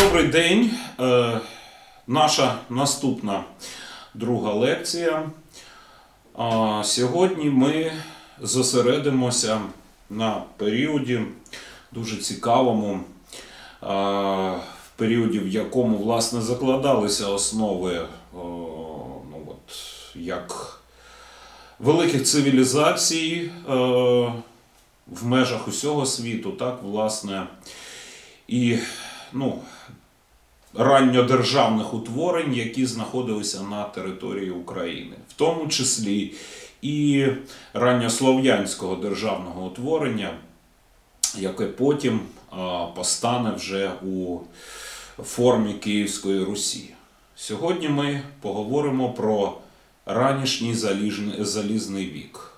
Добрий день. Наша наступна друга лекція. Сьогодні ми зосередимося на періоді дуже цікавому, в періоді, в якому, власне, закладалися основи як великих цивілізацій в межах усього світу, так, власне, і ранньодержавних утворень, які знаходилися на території України, в тому числі і ранньослов'янського державного утворення, яке потім постане вже у формі Київської Русі. Сьогодні ми поговоримо про ранішній залізний вік.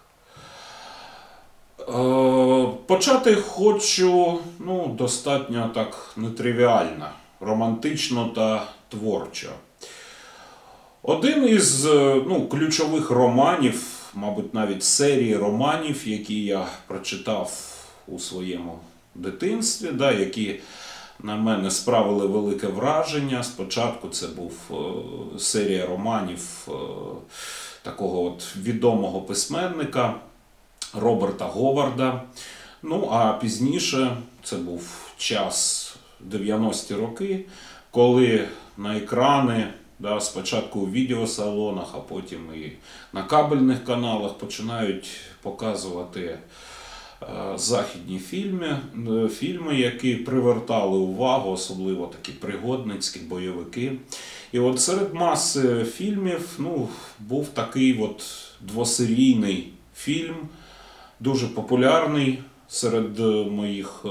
Почати хочу достатньо так нетривіально, романтично та творчо. Один із ключових романів, мабуть, навіть серії романів, які я прочитав у своєму дитинстві, які на мене справили велике враження. Спочатку це був серія романів такого відомого письменника Роберта Говарда. А пізніше це був час 90-ті роки, коли на екрани, спочатку у відеосалонах, а потім і на кабельних каналах починають показувати західні фільми, які привертали увагу, особливо такі пригодницькі, бойовики. І от серед маси фільмів був такий двосерійний фільм, дуже популярний серед моїх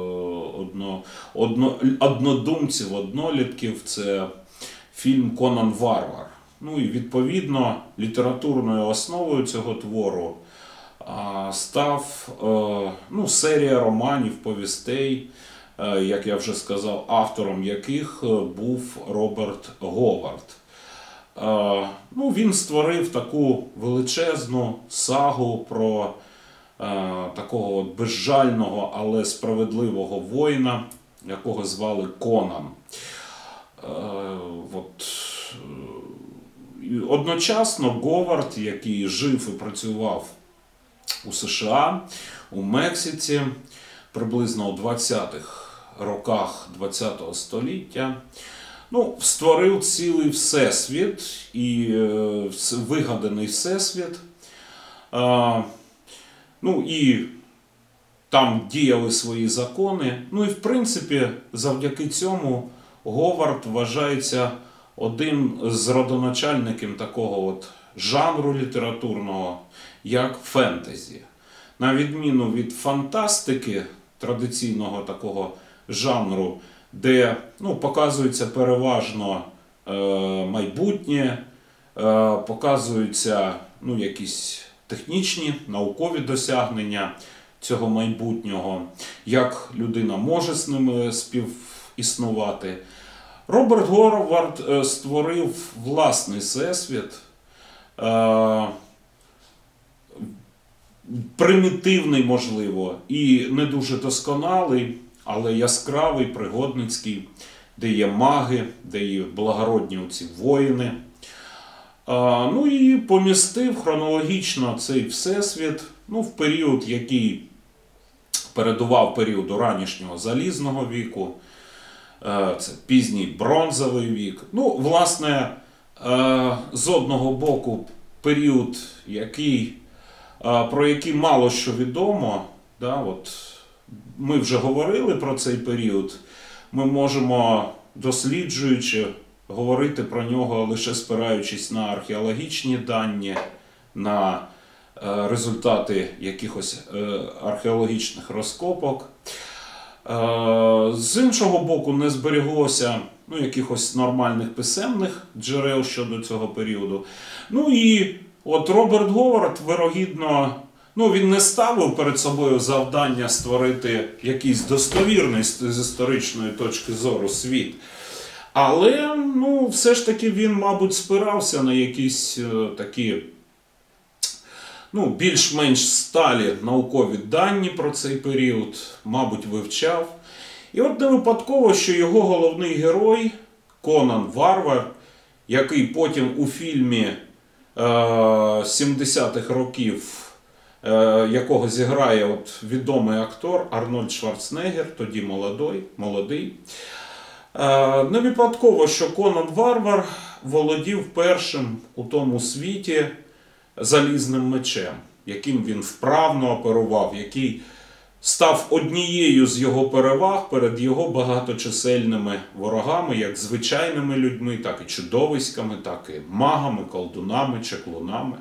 однодумців, однолітків. Це фільм «Конан Варвар». І відповідно літературною основою цього твору став серія романів, повістей, як я вже сказав, автором яких був Роберт Говард. Він створив таку величезну сагу про такого безжального, але справедливого воїна, якого звали Конан. Одночасно Говард, який жив і працював у США, у Мексиці, приблизно у 20-х роках ХХ століття, створив цілий всесвіт, і вигаданий всесвіт. І там діяли свої закони. І в принципі, завдяки цьому Говард вважається одним з родоначальників такого жанру літературного, як фентезі. На відміну від фантастики, традиційного такого жанру, де показується переважно майбутнє, показуються якісь технічні, наукові досягнення цього майбутнього, як людина може з ними співіснувати. Роберт Говард створив власний всесвіт, примітивний, можливо, і не дуже досконалий, але яскравий, пригодницький, де є маги, де є благородні оці воїни. І помістив хронологічно цей всесвіт в період, який передував періоду ранішнього залізного віку, це пізній бронзовий вік. Власне, з одного боку, період, про який мало що відомо, ми вже говорили про цей період, ми можемо, досліджуючи, говорити про нього лише спираючись на археологічні дані, на результати якихось археологічних розкопок. З іншого боку, не зберіглося якихось нормальних писемних джерел щодо цього періоду. І Роберт Говард, вирогідно, він не ставив перед собою завдання створити якийсь достовірний з історичної точки зору світ. Але, все ж таки він, мабуть, спирався на якісь такі більш-менш сталі наукові дані про цей період, мабуть, вивчав. І от не випадково, що його головний герой Конан Варвар, який потім у фільмі 70-х років, якого зіграє от відомий актор Арнольд Шварценеггер, тоді молодий. Не випадково, що Конан Варвар володів першим у тому світі залізним мечем, яким він вправно оперував, який став однією з його переваг перед його багаточисельними ворогами, як звичайними людьми, так і чудовиськами, так і магами, колдунами, чаклунами.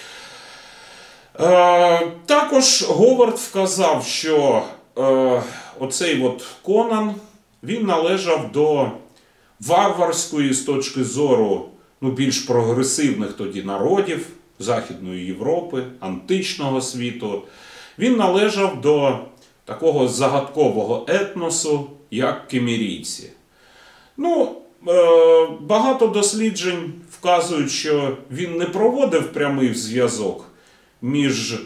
Також Говард вказав, що оцей от Конан, він належав до варварської з точки зору більш прогресивних тоді народів Західної Європи, античного світу. Він належав до такого загадкового етносу, як кімерійці. Багато досліджень вказують, що він не проводив прямий зв'язок між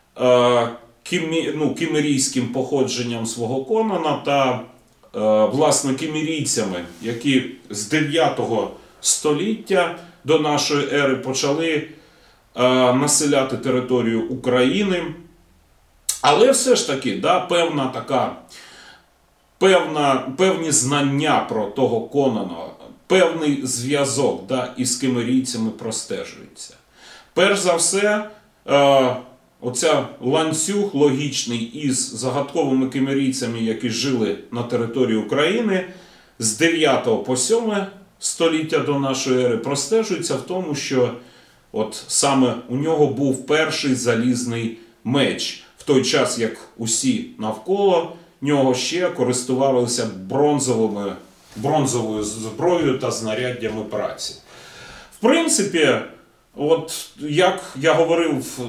кімерійським походженням свого Конана та власне кімерійцями, які з 9 століття до нашої ери почали населяти територію України. Але все ж таки, певні знання про того Конана, певний зв'язок із кімерійцями простежується. Перш за все, оця ланцюг логічний із загадковими кімерійцями, які жили на території України з 9 по 7 століття до нашої ери, простежується в тому, що от саме у нього був перший залізний меч, в той час як усі навколо нього ще користувалися бронзовою зброєю та знаряддями праці. В принципі, от як я говорив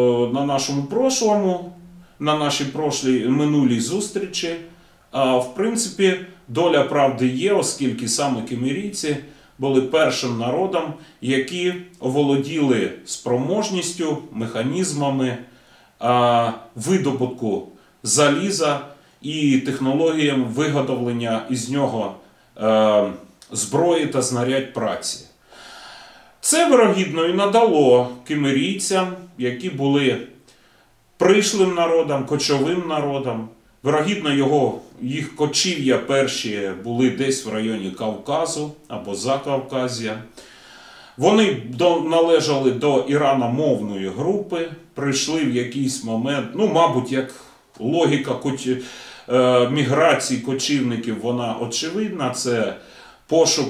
на нашій минулій зустрічі, в принципі, доля правди є, оскільки саме кімерійці були першим народом, які оволоділи спроможністю, механізмами видобутку заліза і технологіям виготовлення із нього зброї та знарядь праці. Це, вирогідно, і надало кімерійцям, які були пришлим народом, кочовим народом. Вирогідно, їх кочів'я перші були десь в районі Кавказу або Закавказ'я. Вони належали до іраномовної групи, прийшли в якийсь момент, мабуть, як логіка міграції кочівників, вона очевидна, це пошук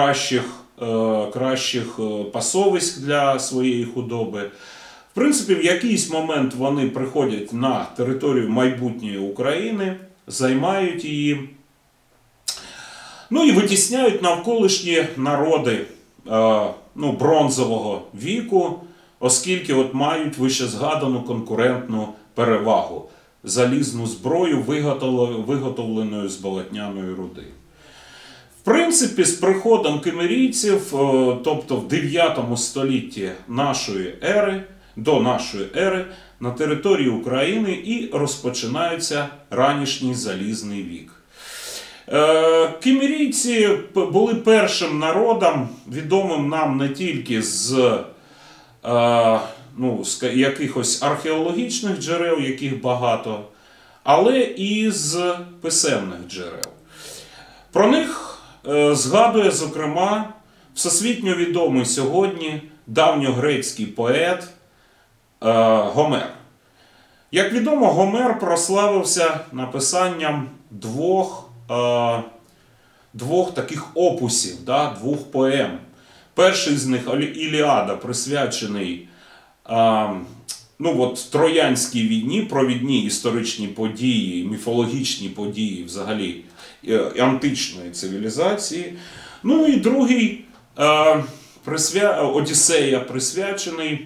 кращих пасовиськ для своєї худоби. В принципі, в якийсь момент вони приходять на територію майбутньої України, займають її, і витісняють навколишні народи бронзового віку, оскільки мають вищезгадану конкурентну перевагу – залізну зброю, виготовленою з болотняної руди. В принципі, з приходом кімерійців, тобто в 9 столітті до нашої ери, на території України і розпочинається ранішній залізний вік. Кімерійці були першим народом, відомим нам не тільки з якихось археологічних джерел, яких багато, але і з писемних джерел. Про них згадує, зокрема, всесвітньо відомий сьогодні давньогрецький поет Гомер. Як відомо, Гомер прославився написанням двох таких опусів, двох поем. Перший з них Іліада, присвячений Троянській війні, провідні історичні події, міфологічні події взагалі античної цивілізації. І другий Одіссея, присвячений,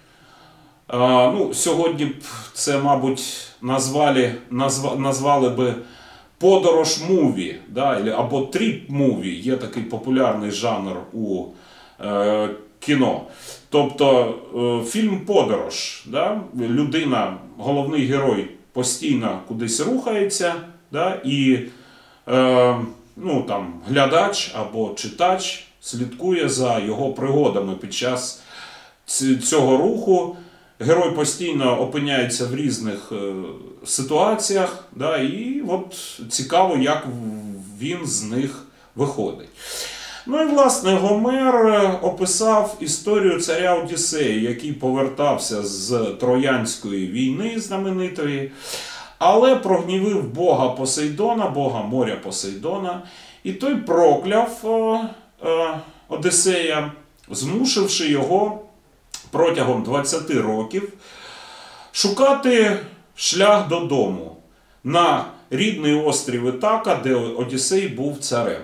сьогодні б це, мабуть, назвали би подорож-муві, або тріп-муві, є такий популярний жанр у кіно. Тобто фільм «Подорож». Людина, головний герой, постійно кудись рухається, і глядач або читач слідкує за його пригодами під час цього руху. Герой постійно опиняється в різних ситуаціях, да, і от цікаво, як він з них виходить. Ну і, власне, Гомер описав історію царя Одіссея, який повертався з Троянської війни знаменитої, але прогнівив бога Посейдона, бога моря Посейдона, і той прокляв Одіссея, змусивши його протягом 20 років шукати шлях додому на рідний острів Ітака, де Одіссей був царем.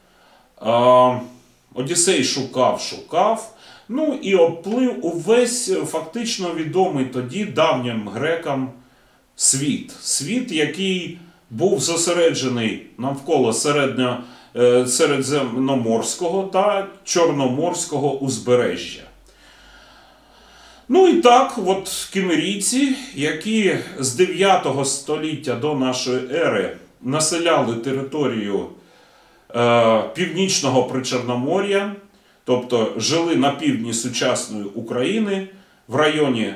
Одіссей шукав, ну і обплив увесь фактично відомий тоді давнім грекам світ. Світ, який був зосереджений навколо Середземноморського та Чорноморського узбережжя. Ну і так, от кімерійці, які з 9 століття до нашої ери населяли територію Північного Причорномор'я, тобто жили на півдні сучасної України, в районі,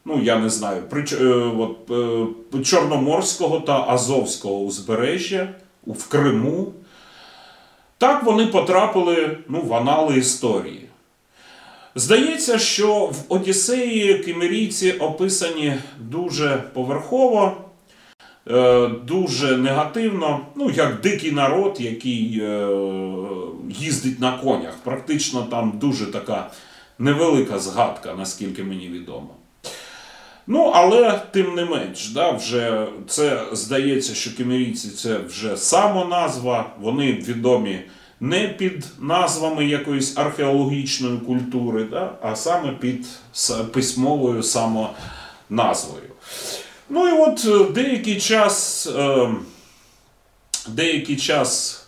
Чорноморського та Азовського узбережжя, в Криму. Так вони потрапили в анали історії. Здається, що в Одіссеї кімерійці описані дуже поверхово, дуже негативно, як дикий народ, який їздить на конях. Практично там дуже така невелика згадка, наскільки мені відомо. Але тим не менш, вже це здається, що кімерійці це вже самоназва, вони відомі не під назвами якоїсь археологічної культури, а саме під письмовою самоназвою. Ну і от деякий час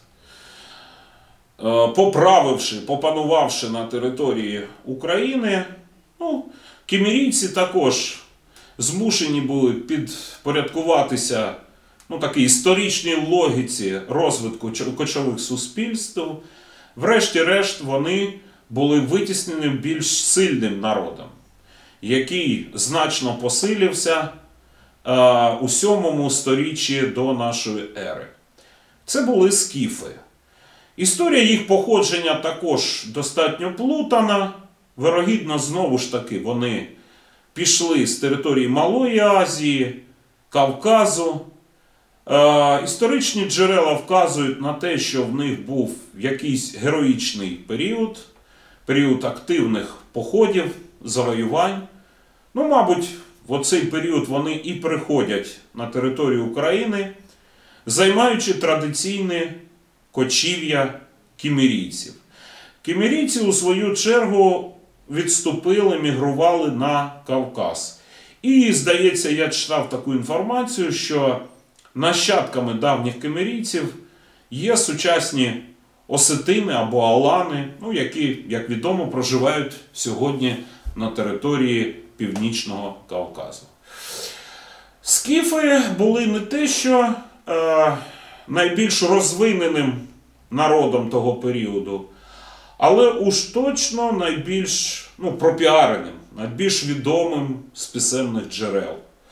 попанувавши на території України, кімерійці також змушені були підпорядкуватися такій історичній логіці розвитку кочових суспільств. Врешті-решт вони були витіснені більш сильним народом, який значно посилився у 7 сторіччі до нашої ери. Це були скіфи. Історія їх походження також достатньо плутана. Вирогідно, знову ж таки, вони пішли з території Малої Азії, Кавказу. Історичні джерела вказують на те, що в них був якийсь героїчний період активних походів, завоювань. Мабуть, в цей період вони і приходять на територію України, займаючи традиційне кочів'я кімерійців. Кімерійці, у свою чергу, відступили, мігрували на Кавказ. І, здається, я читав таку інформацію, що нащадками давніх кімерійців є сучасні осетини або алани, які, як відомо, проживають сьогодні на території Північного Кавказу. Скіфи були не те, що найбільш розвиненим народом того періоду, але уж точно найбільш пропіареним, найбільш відомим з писемних джерел.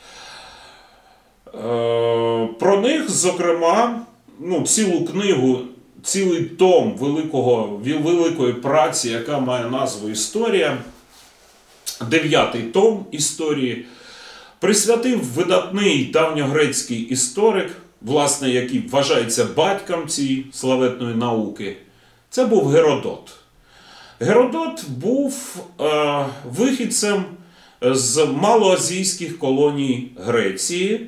Про них, зокрема, цілу книгу, цілий том великої праці, яка має назву «Історія», 9-й том історії, присвятив видатний давньогрецький історик, власне, який вважається батьком цієї славетної науки. Це був Геродот. Геродот був вихідцем з малоазійських колоній Греції.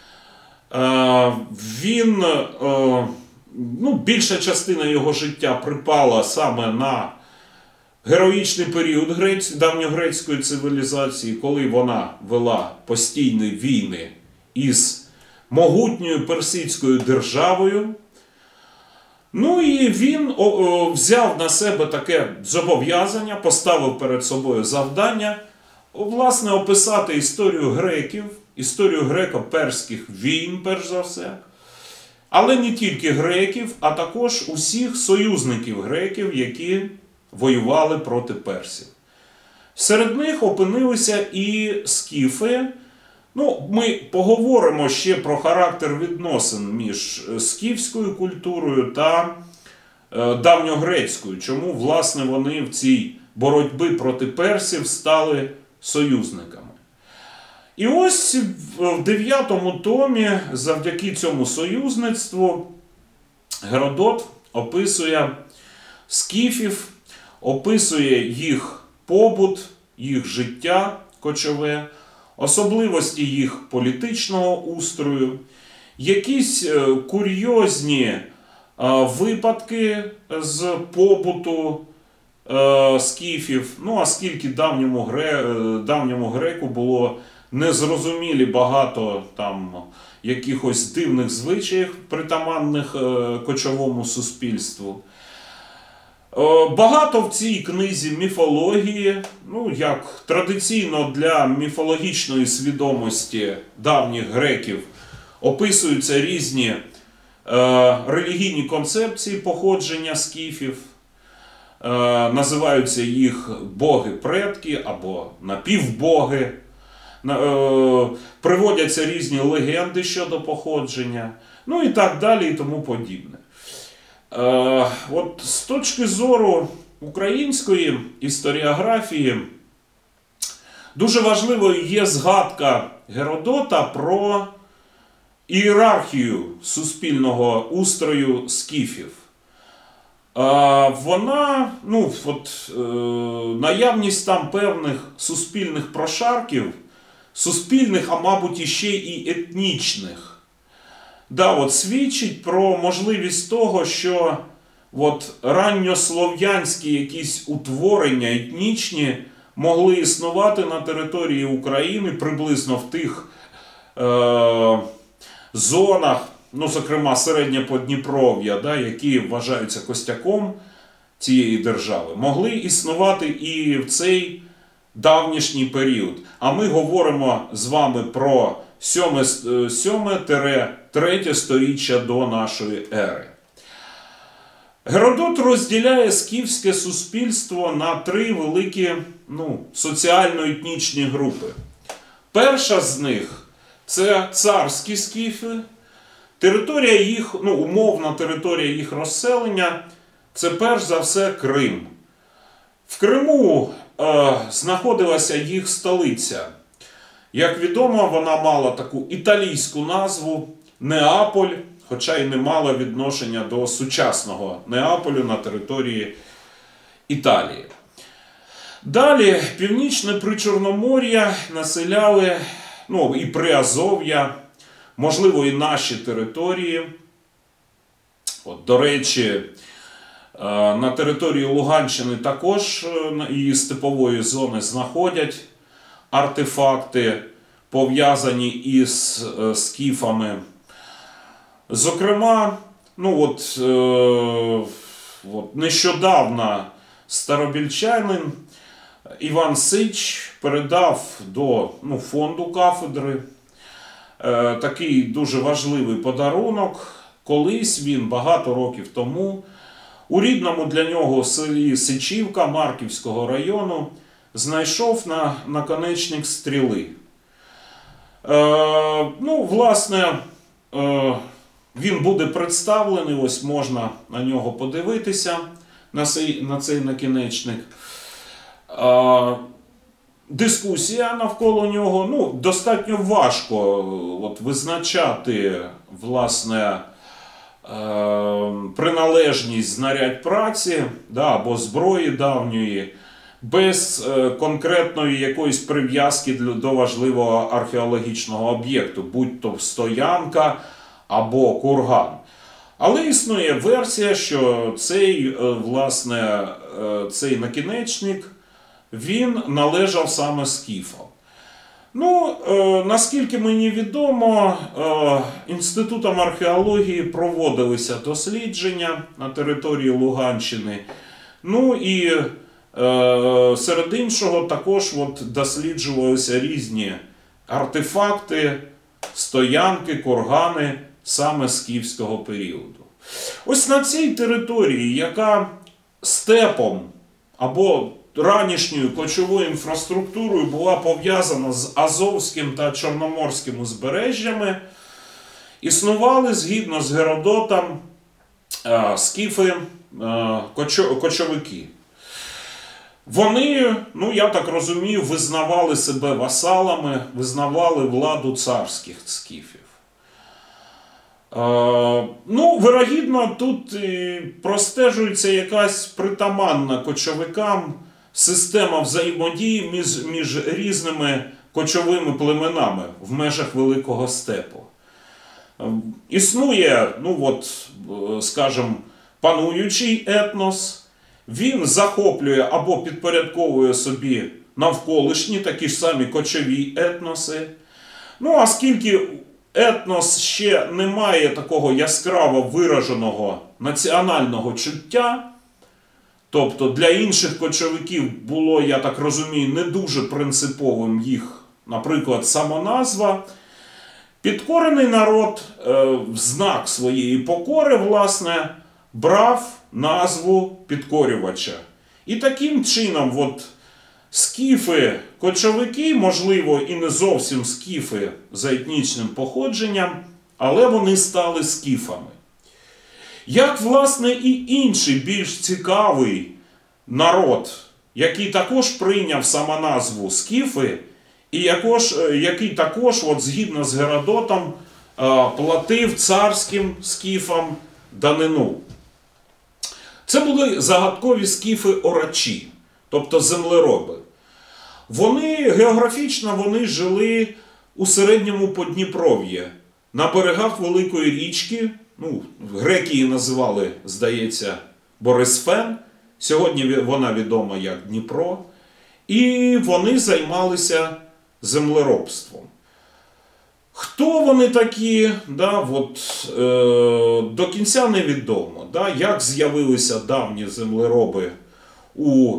Більша частина його життя припала саме на героїчний період давньогрецької цивілізації, коли вона вела постійні війни із могутньою персидською державою. І він взяв на себе таке зобов'язання, поставив перед собою завдання, власне, описати історію греків, історію греко-перських війн, перш за все, Але не тільки греків, а також усіх союзників греків, які воювали проти персів. Серед них опинилися і скіфи. Ну, ми поговоримо ще про характер відносин між скіфською культурою та давньогрецькою. Чому, власне, вони в цій боротьбі проти персів стали союзниками. І ось в 9 томі, завдяки цьому союзництву, Геродот описує скіфів, описує їх побут, їх життя кочове, особливості їх політичного устрою, якісь курйозні випадки з побуту скіфів. Ну, оскільки давньому греку було незрозумілі багато там якихось дивних звичаїв, притаманних кочовому суспільству. Багато в цій книзі міфології, ну, як традиційно для міфологічної свідомості давніх греків, описуються різні релігійні концепції походження скіфів, називаються їх боги-предки або напівбоги, приводяться різні легенди щодо походження, ну і так далі і тому подібне. От з точки зору української історіографії дуже важливою є згадка Геродота про ієрархію суспільного устрою скіфів. Вона, ну, от, наявність там певних суспільних прошарків, суспільних, а мабуть іще і етнічних, да, от, свідчить про можливість того, що от, ранньослов'янські якісь утворення етнічні могли існувати на території України приблизно в тих зонах, ну, зокрема, середнє Подніпров'я, да, які вважаються костяком цієї держави, могли існувати і в цей давнішній період. А ми говоримо з вами про 7-3 сторіччя до нашої ери. Геродот розділяє скіфське суспільство на 3 великі, ну, соціально-етнічні групи. Перша з них – це царські скіфи. Територія їх, ну, умовна територія їх розселення – це перш за все Крим. В Криму знаходилася їх столиця. Як відомо, вона мала таку італійську назву Неаполь, хоча й не мала відношення до сучасного Неаполю на території Італії. Далі північне Причорномор'я населяли, ну, і Приазов'я, можливо, і наші території. От, до речі, на території Луганщини також її степової зони знаходять артефакти, пов'язані із скіфами. Зокрема, ну, от нещодавно старобільчанин Іван Сич передав до, ну, фонду кафедри такий дуже важливий подарунок. Колись він багато років тому у рідному для нього селі Сичівка Марківського району знайшов наконечник стріли. Ну, власне, він буде представлений, ось можна на нього подивитися, на цей накінечник. Дискусія навколо нього, ну, достатньо важко от, визначати, власне, приналежність знарядь праці, да, або зброї давньої, без конкретної якоїсь прив'язки до важливого археологічного об'єкту, будь-то стоянка або курган. Але існує версія, що цей накінечник, він належав саме скіфам. Ну, наскільки мені відомо, Інститутом археології проводилися дослідження на території Луганщини. Ну і серед іншого також от досліджувалися різні артефакти, стоянки, кургани саме скіфського періоду. Ось на цій території, яка степом або ранішньою кочовою інфраструктурою була пов'язана з Азовським та Чорноморським узбережжями, існували, згідно з Геродотом, скіфи, кочовики. Вони, ну я так розумію, визнавали себе васалами, визнавали владу царських скіфів. Ну, вирогідно, тут простежується якась притаманна кочовикам система взаємодії між різними кочовими племенами в межах Великого степу. Існує, ну от, скажімо, пануючий етнос, він захоплює або підпорядковує собі навколишні такі ж самі кочові етноси. Ну, а скільки етнос ще не має такого яскраво вираженого національного чуття, тобто для інших кочовиків було, я так розумію, не дуже принциповим їх, наприклад, самоназва, підкорений народ в знак своєї покори, власне, брав назву підкорювача. І таким чином, от, скіфи-кочовики, можливо, і не зовсім скіфи за етнічним походженням, але вони стали скіфами. Як, власне, і інший більш цікавий народ, який також прийняв самоназву скіфи, і який також, от, згідно з Геродотом, платив царським скіфам данину. Це були загадкові скіфи-орачі, тобто землероби. Географічно вони жили у середньому Подніпров'ї, на берегах Великої річки, ну, греки її називали, здається, Борисфен, сьогодні вона відома як Дніпро, і вони займалися землеробством. Хто вони такі, да, от, до кінця невідомо. Да, як з'явилися давні землероби у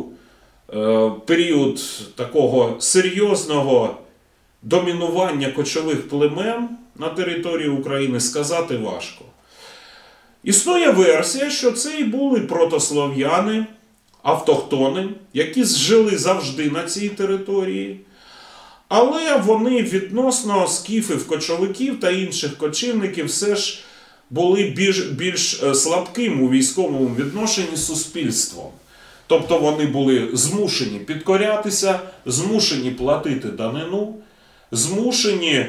період такого серйозного домінування кочових племен на території України, сказати важко. Існує версія, що це і були протослов'яни, автохтони, які жили завжди на цій території. Але вони відносно скіфів-кочовиків та інших кочівників все ж були більш слабким у військовому відношенні суспільством. Тобто вони були змушені підкорятися, змушені платити данину, змушені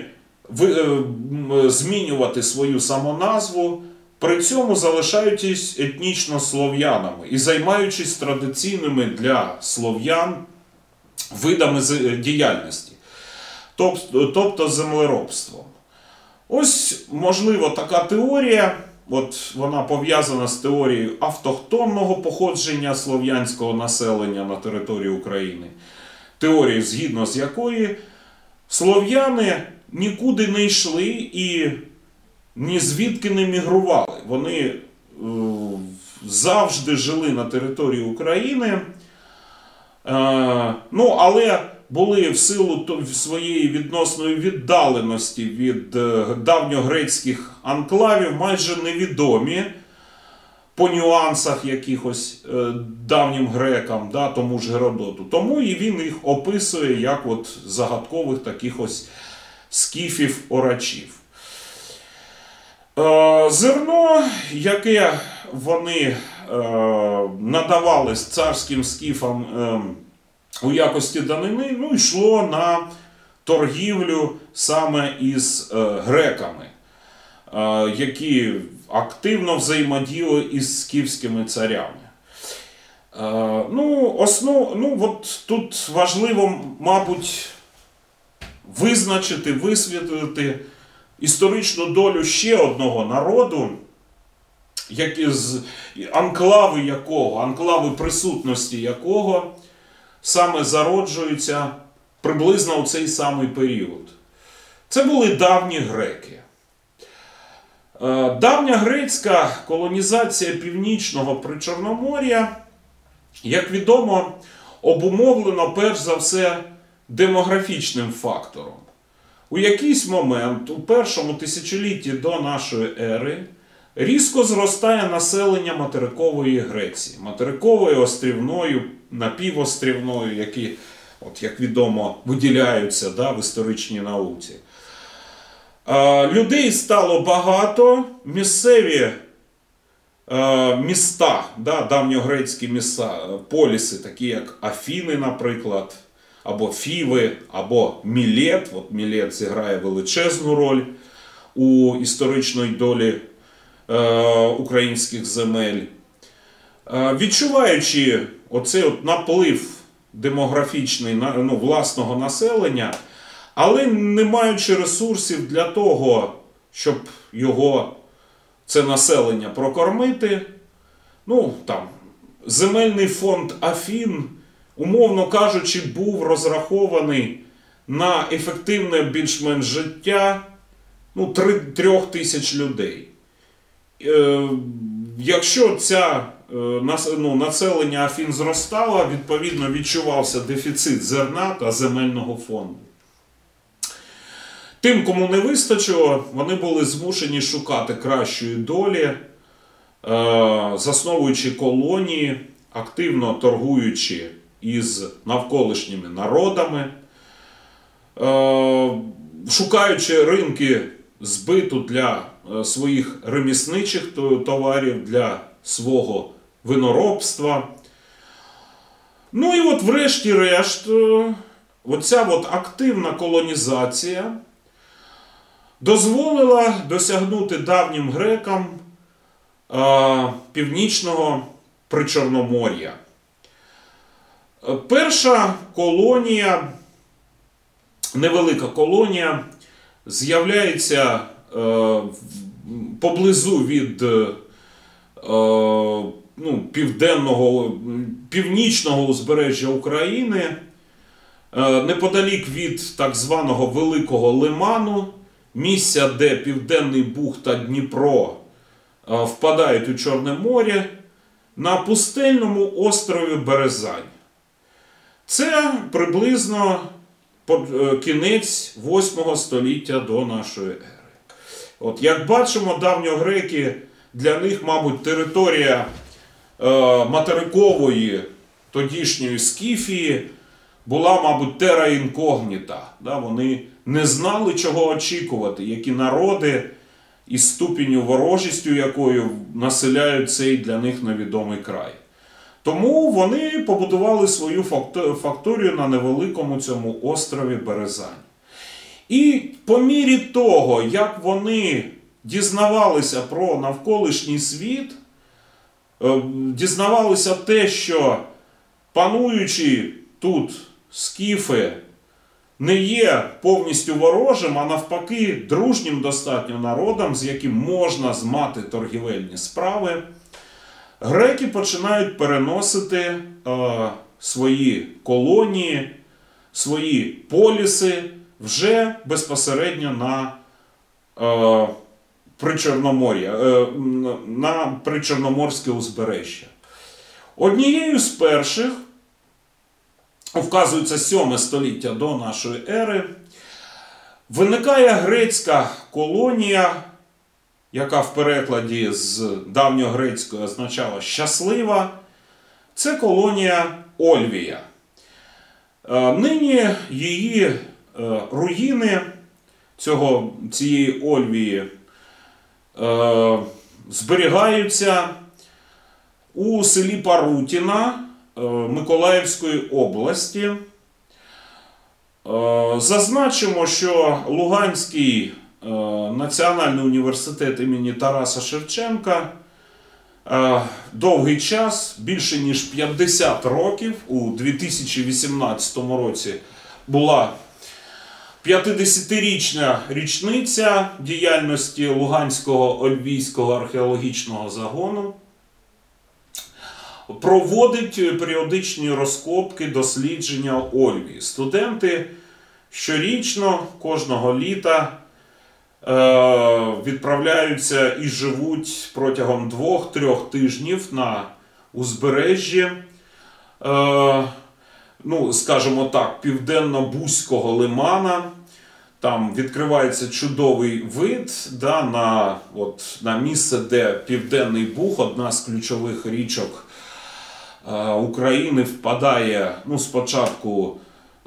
змінювати свою самоназву, при цьому залишаючись етнічно слов'янами і займаючись традиційними для слов'ян видами діяльності. Тобто землеробством. Ось, можливо, така теорія, от вона пов'язана з теорією автохтонного походження слов'янського населення на території України. Теорія, згідно з якої слов'яни нікуди не йшли і ні звідки не мігрували. Вони завжди жили на території України, ну, але були в силу своєї відносної віддаленості від давньогрецьких анклавів майже невідомі по нюансах якихось давнім грекам, да, тому ж Геродоту. Тому і він їх описує як от загадкових таких ось скіфів-орачів. Зерно, яке вони надавали царським скіфам у якості данини, ну, йшло на торгівлю саме із греками, які активно взаємодіяли із скіфськими царями. От тут важливо, мабуть, висвітлити історичну долю ще одного народу, анклави присутності якого саме зароджуються приблизно у цей самий період. Це були давні греки. Давня грецька колонізація Північного Причорномор'я, як відомо, обумовлено перш за все демографічним фактором. у якийсь момент, у першому тисячолітті до нашої ери, різко зростає населення материкової Греції. Материкової, острівної, напівострівної, які, от, як відомо, виділяються в історичній науці. Людей стало багато, місцеві міста, давньогрецькі міста, поліси, такі як Афіни, наприклад, або Фіви, або Мілет. От Мілет зіграє величезну роль у історичній долі українських земель. Відчуваючи оцей от наплив демографічний власного населення, але не маючи ресурсів для того, щоб це населення прокормити, земельний фонд Афін, умовно кажучи, був розрахований на ефективне більш-менш життя 3 тисяч людей. Якщо населення Афін зростало, відповідно відчувався дефіцит зерна та земельного фонду. Тим, кому не вистачило, вони були змушені шукати кращої долі, засновуючи колонії, активно торгуючи із навколишніми народами, шукаючи ринки збиту для своїх ремісничих товарів, для свого виноробства. Ну і от врешті-решт, оця активна колонізація дозволила досягнути давнім грекам північного Причорномор'я. Перша колонія, невелика колонія, з'являється поблизу від північного узбережжя України, неподалік від так званого Великого Лиману, місця, де Південний Буг та Дніпро впадають у Чорне море, на пустельному острові Березань. Це приблизно кінець 8 століття до нашої ери. От, як бачимо, давньогреки, для них, мабуть, територія материкової тодішньої Скіфії була, мабуть, терра інкогніта. Вони не знали, чого очікувати, які народи із ступінню ворожістю, якою населяють цей для них невідомий край. Тому вони побудували свою факторію на невеликому цьому острові Березань. І по мірі того, як вони дізнавалися про навколишній світ, дізнавалися те, що пануючі тут скіфи не є повністю ворожим, а навпаки дружнім достатньо народом, з яким можна змати торгівельні справи, греки починають переносити свої колонії, свої поліси вже безпосередньо на Причорномор'я, на Причорноморське узбережжя. Однією з перших, вказується 7 століття до нашої ери, виникає грецька колонія, яка в перекладі з давньогрецької означала «щаслива». Це колонія Ольвія. Нині її руїни цієї Ольвії зберігаються у селі Парутіна Миколаївської області. Зазначимо, що Луганський національний університет імені Тараса Шевченка довгий час, більше ніж 50 років, у 2018 році була 50-річна річниця діяльності Луганського Ольвійського археологічного загону, проводить періодичні розкопки, дослідження Ольвії. Студенти щорічно, кожного літа відправляються і живуть протягом 2-3 тижнів на узбережжі, скажімо так, Південно-Бузького лимана Там відкривається чудовий вид, да, на місце, де Південний Буг, одна з ключових річок України, впадає, спочатку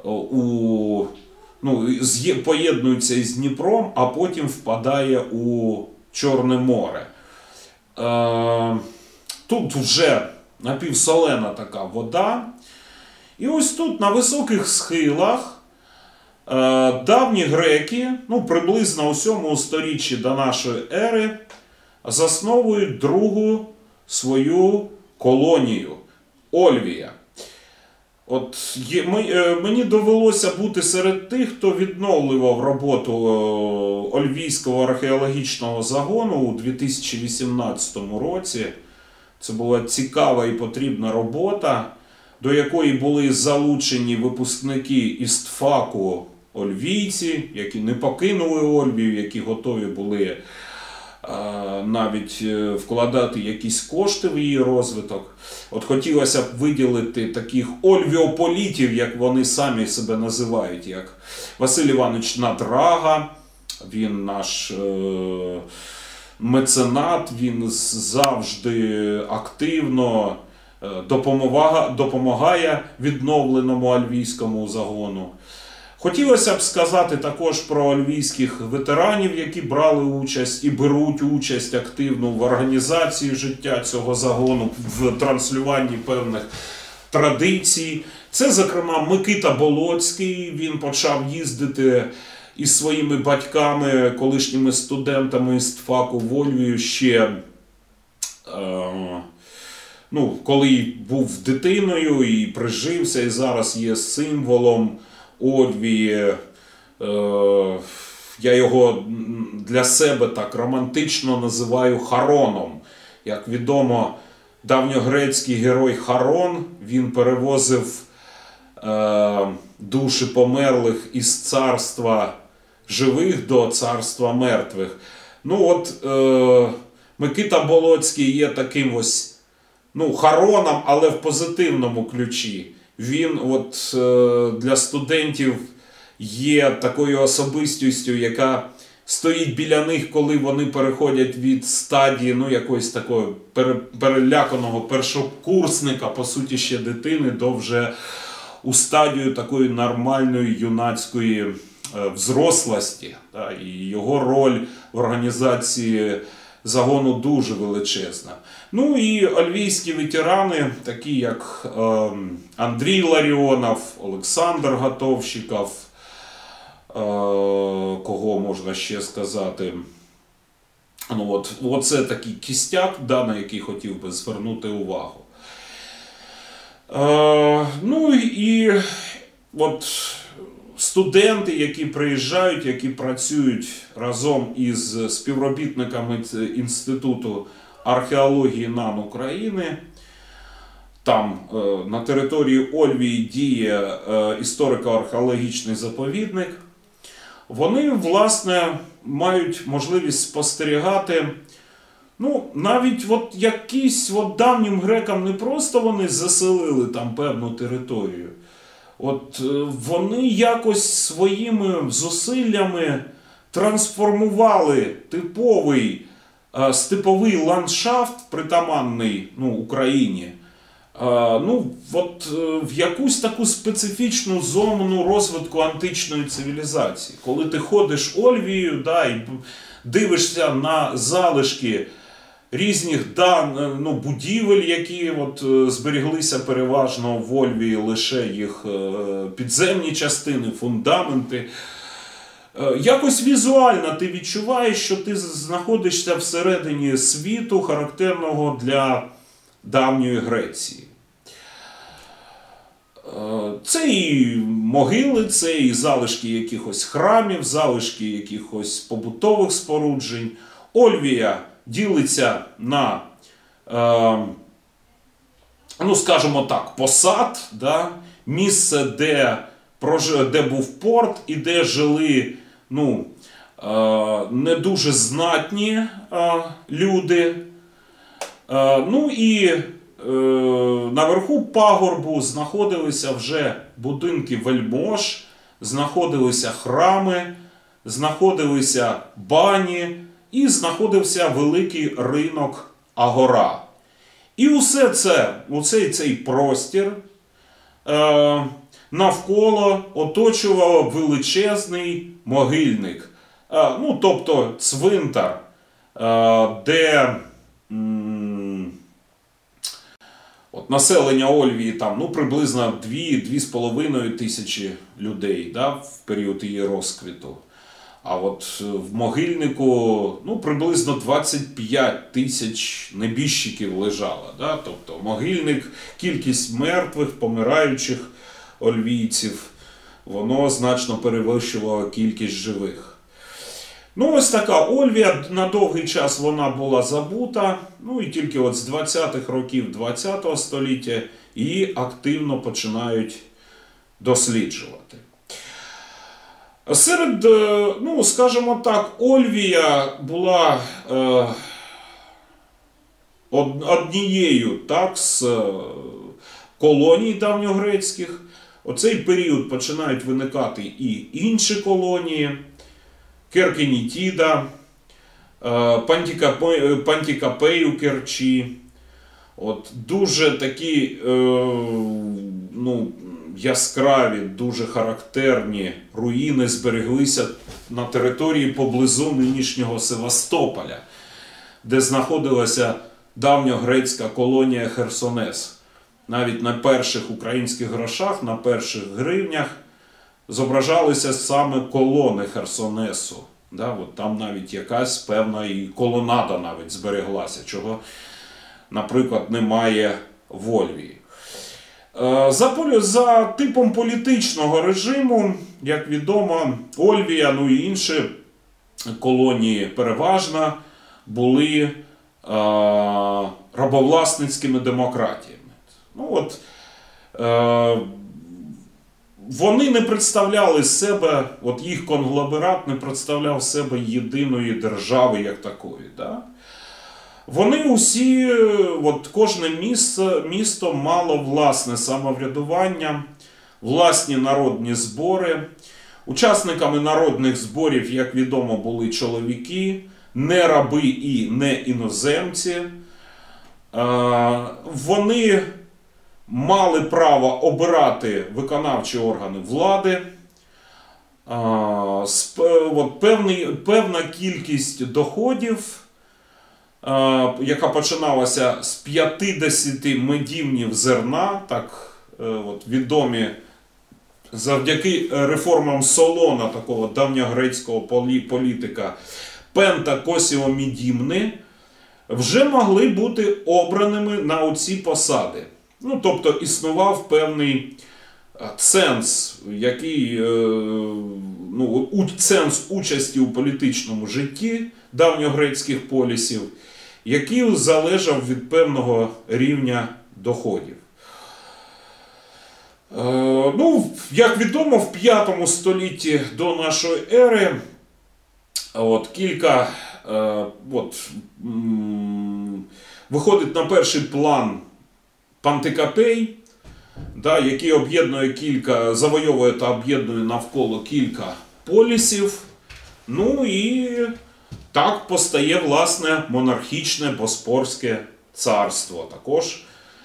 поєднується із Дніпром, а потім впадає у Чорне море. Тут вже напівсолена така вода. І ось тут, на високих схилах, давні греки, приблизно у 7 сторіччі до нашої ери, засновують другу свою колонію – Ольвія. Мені довелося бути серед тих, хто відновлював роботу Ольвійського археологічного загону у 2018 році. Це була цікава і потрібна робота, до якої були залучені випускники істфаку ольвійці, які не покинули Ольвію, які готові були навіть вкладати якісь кошти в її розвиток. Хотілося б виділити таких ольвіополітів, як вони самі себе називають, як Василь Іванович Надрага, він наш меценат, він завжди активно допомагає відновленому ольвійському загону. Хотілося б сказати також про ольвійських ветеранів, які брали участь і беруть участь активно в організації життя цього загону, в транслюванні певних традицій. Це, зокрема, Микита Болоцький, він почав їздити із своїми батьками, колишніми студентами істфаку в Ольвію ще, коли був дитиною і прижився, і зараз є символом Ольвії. Я його для себе так романтично називаю Хароном. Як відомо, давньогрецький герой Харон, він перевозив душі померлих із царства живих до царства мертвих. Микита Болоцький є таким ось Хароном, але в позитивному ключі. Він для студентів є такою особистістю, яка стоїть біля них, коли вони переходять від стадії якогось такого переляканого першокурсника, по суті ще дитини, до вже у стадію такої нормальної юнацької взрослості. І його роль в організації загону дуже величезна. І ольвійські ветерани, такі як Андрій Ларіонов, Олександр Готовщиков, кого можна ще сказати. Оце такий кістяк, на який хотів би звернути увагу. Студенти, які приїжджають, які працюють разом із співробітниками Інституту археології НАН України. Там на території Ольвії діє історико-археологічний заповідник. Вони, власне, мають можливість спостерігати, навіть якісь давнім грекам не просто вони заселили там певну територію. Вони якось своїми зусиллями трансформували типовий степовий ландшафт, притаманний Україні, в якусь таку специфічну зону розвитку античної цивілізації. Коли ти ходиш Ольвією, і дивишся на залишки різних будівель, які зберіглися переважно в Ольвії, лише їх підземні частини, фундаменти. Якось візуально ти відчуваєш, що ти знаходишся всередині світу, характерного для давньої Греції. Це і могили, це і залишки якихось храмів, залишки якихось побутових споруджень. Ольвія ділиться на, скажімо так, посад, місце, де був порт і де жили не дуже знатні люди. І наверху пагорбу знаходилися вже будинки вельмож, знаходилися храми, знаходилися бані і знаходився великий ринок Агора. І усе це, цей простір навколо оточував величезний могильник. Тобто цвинтар, де населення Ольвії там, приблизно 2-2,5 тисячі людей, в період її розквіту. А от в могильнику приблизно 25 тисяч небіжчиків лежало. Тобто могильник, кількість мертвих, помираючих ольвійців, воно значно перевищувало кількість живих. Ось така Ольвія, на довгий час вона була забута, і тільки от з 20-х років 20-го століття її активно починають досліджувати. Серед, скажімо так, Ольвія була однією з колоній давньогрецьких. У цей період починають виникати і інші колонії. Керкенітіда, Пантікапей у Керчі. Дуже такі яскраві, дуже характерні руїни збереглися на території поблизу нинішнього Севастополя, де знаходилася давньогрецька колонія Херсонес. Навіть на перших українських грошах, на перших гривнях зображалися саме колони Херсонесу. Там навіть якась певна і колонада навіть збереглася, чого, наприклад, немає в Ольвії. За типом політичного режиму, як відомо, Ольвія, і інші колонії переважно були рабовласницькими демократіями. Вони не представляли себе, їх конгломерат не представляв себе єдиної держави як такої. Вони усі, кожне місто мало власне самоврядування, власні народні збори. Учасниками народних зборів, як відомо, були чоловіки, не раби і не іноземці. Вони мали право обирати виконавчі органи влади. Певна кількість доходів, яка починалася з 50 медівнів зерна, відомі завдяки реформам Солона, такого давньогрецького політика, Пента Косіо Мідімни, вже могли бути обраними на оці посади. Тобто існував певний ценз, ценз участі у політичному житті давньогрецьких полісів, який залежав від певного рівня доходів. Як відомо, в 5 столітті до нашої ери виходить на перший план Пантикапей, який завойовує та об'єднує навколо кілька полісів. І так постає, власне, монархічне Боспорське царство. Також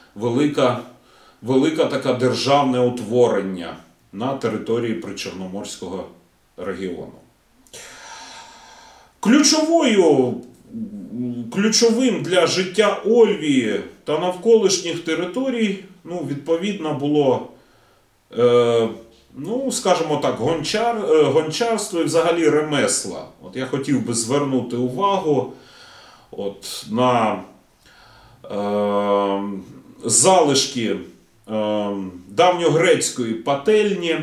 велике таке державне утворення на території Причорноморського регіону. Ключовим для життя Ольвії та навколишніх територій, відповідно, було, скажімо так, гончарство і взагалі ремесла. Я хотів би звернути увагу на залишки давньогрецької пательні.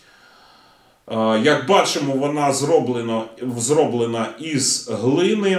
Як бачимо, вона зроблена із глини.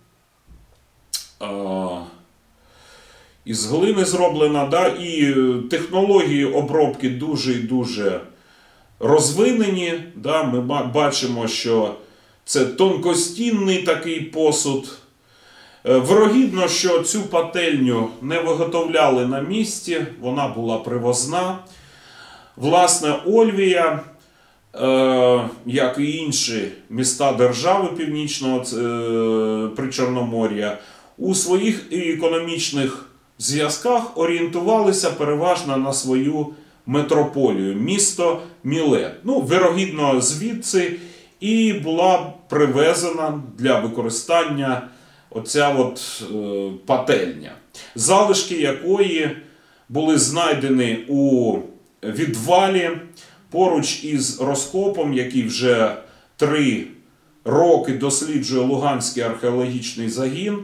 Із глини зроблена, і технології обробки дуже і дуже розвинені. Ми бачимо, що це тонкостінний такий посуд. Вирогідно, що цю пательню не виготовляли на місці, вона була привозна. Власне, Ольвія як і інші міста держави Північного Причорномор'я, у своїх економічних зв'язках орієнтувалися переважно на свою метрополію, місто Мілет. Ну, вірогідно, звідси і була привезена для використання оця от пательня, залишки якої були знайдені у відвалі поруч із розкопом, який вже 3 роки досліджує Луганський археологічний загін.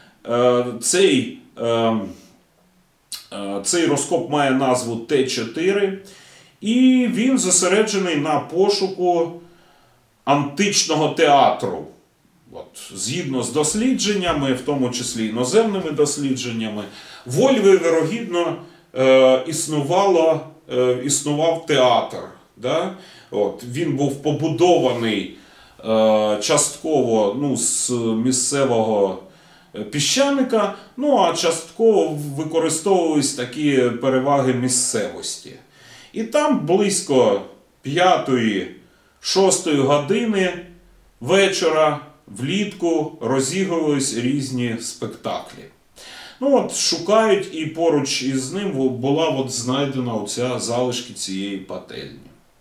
Цей розкоп має назву Т4, і він зосереджений на пошуку античного театру. Згідно з дослідженнями, в тому числі іноземними дослідженнями, в Ольві, вірогідно, існував театр. Да? Він був побудований частково з місцевого піщаника, а частково використовувались такі переваги місцевості. І там близько 5-6 години вечора влітку розігрувались різні спектаклі. Шукають, і поруч із ним була знайдена оця залишки цієї пательні.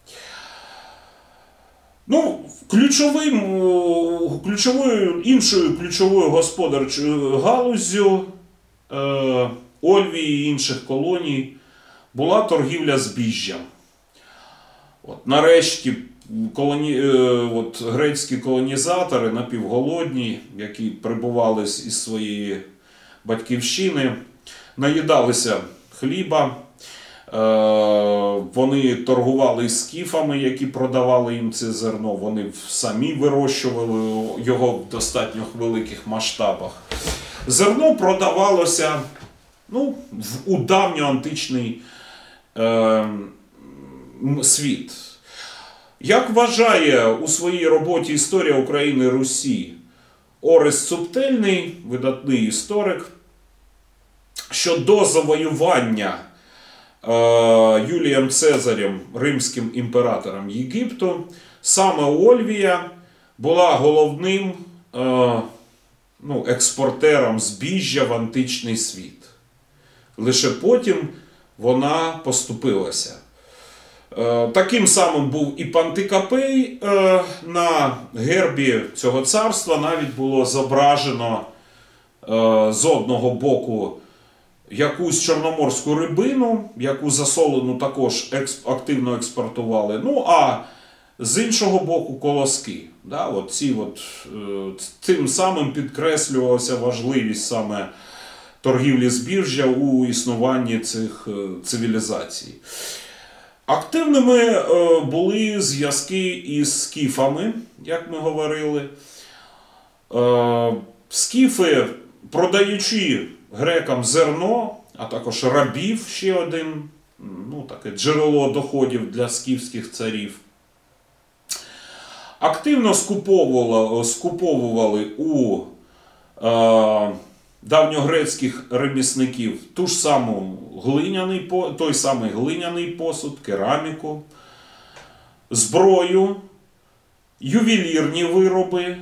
Іншою ключовою господарчою галуззю Ольві і інших колоній була торгівля збіжжям. Нарешті грецькі колонізатори, напівголодні, які прибували із своєї батьківщини, наїдалися хліба. Вони торгували з скіфами, які продавали їм це зерно. Вони самі вирощували його в достатньо великих масштабах. Зерно продавалося у давньоантичний світ. Як вважає у своїй роботі «Історія України Русі» Орест Субтельний, видатний історик, що до завоювання Юлієм Цезарем, римським імператором Єгипту, саме Ольвія була головним експортером збіжжя в античний світ. Лише потім вона поступилася. Таким самим був і Пантикопей. На гербі цього царства навіть було зображено з одного боку якусь чорноморську рибину, яку засолену також активно експортували, а з іншого боку колоски. Тим самим підкреслювалася важливість саме торгівлі збіжжя у існуванні цих цивілізацій. Активними були зв'язки із скіфами, як ми говорили. Скіфи, продаючи грекам зерно, а також рабів, ще один таке джерело доходів для скіфських царів, активно скуповували у давньогрецьких ремісників той самий глиняний посуд, кераміку, зброю, ювелірні вироби,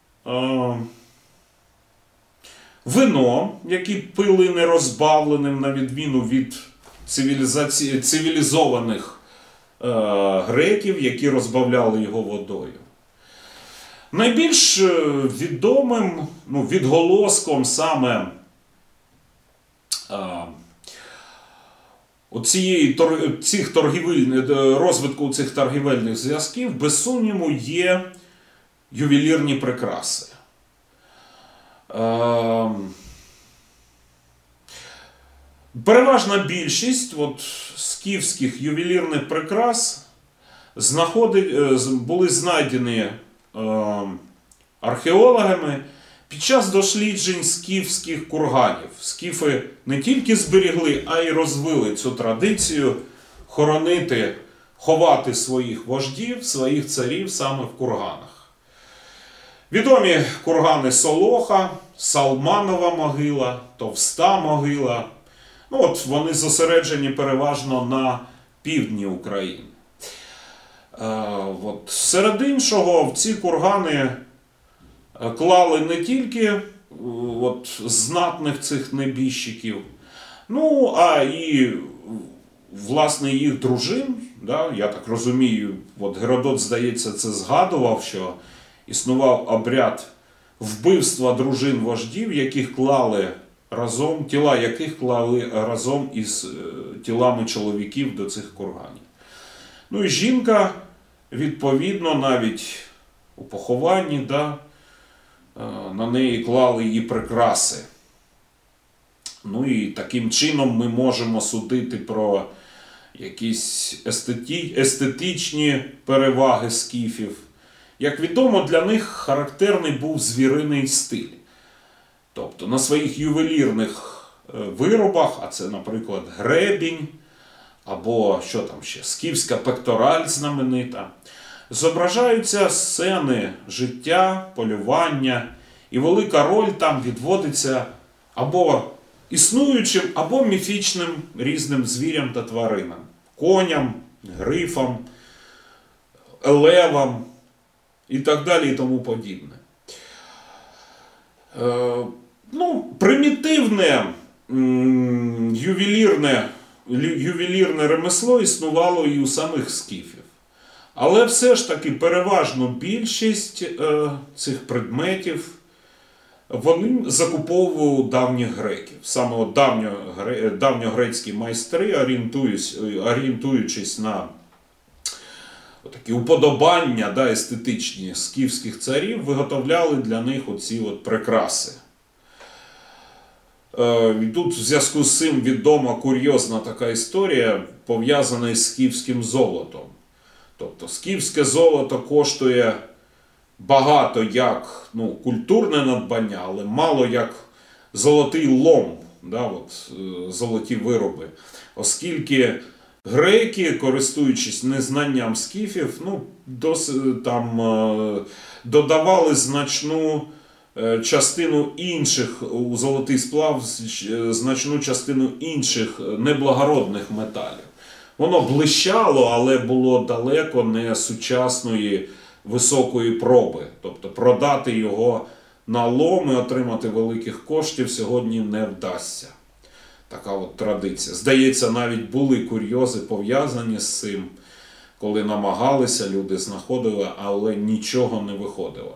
вино, які пили нерозбавленим, на відміну від цивілізованих греків, які розбавляли його водою. Найбільш відомим відголоском саме розвитку цих торгівельних зв'язків, без сумніву, є ювелірні прикраси. Переважна більшість скіфських ювелірних прикрас були знайдені археологами під час досліджень скіфських курганів. Скіфи не тільки зберігли, а й розвили цю традицію ховати своїх вождів, своїх царів саме в курганах. Відомі кургани Солоха, Салманова могила, Товста могила. Вони зосереджені переважно на півдні України. Серед іншого, в ці кургани клали не тільки знатних цих небіжчиків, ну, а і, власне, їх дружин. Да? Я так розумію, Геродот, здається, це згадував, що існував обряд вбивства дружин вождів, яких клали разом, тіла яких клали разом із тілами чоловіків до цих курганів. Ну і жінка, відповідно, навіть у похованні, да, на неї клали її прикраси. Ну і таким чином ми можемо судити про якісь естетичні переваги скіфів. Як відомо, для них характерний був звіриний стиль. Тобто на своїх ювелірних виробах, а це, наприклад, гребінь, або що там ще, скіфська пектораль знаменита, зображаються сцени життя, полювання, і велика роль там відводиться або існуючим, або міфічним різним звірям та тваринам. Коням, грифам, левам і так далі і тому подібне. Примітивне ювелірне ремесло існувало і у самих скіфів. Але все ж таки переважну більшість цих предметів вони закуповували у давніх греків. Саме давньогрецькі майстри, орієнтуючись на такі уподобання, да, естетичні скіфських царів, виготовляли для них оці прикраси. Тут в зв'язку з цим відома курйозна така історія, пов'язана із скіфським золотом. Тобто скіфське золото коштує багато як культурне надбання, але мало як золотий лом, да, золоті вироби. Оскільки греки, користуючись незнанням скіфів, додавали значну частину інших, у золотий сплав, значну частину інших неблагородних металів. Воно блищало, але було далеко не сучасної високої проби. Тобто продати його на лом і отримати великих коштів сьогодні не вдасться. Така традиція. Здається, навіть були курйози пов'язані з цим, коли намагалися, люди знаходили, але нічого не виходило.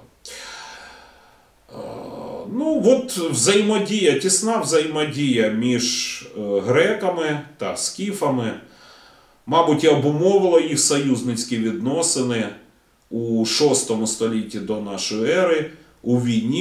Тісна взаємодія між греками та скіфами, мабуть, і обумовила їх союзницькі відносини у VI столітті до нашої ери у війні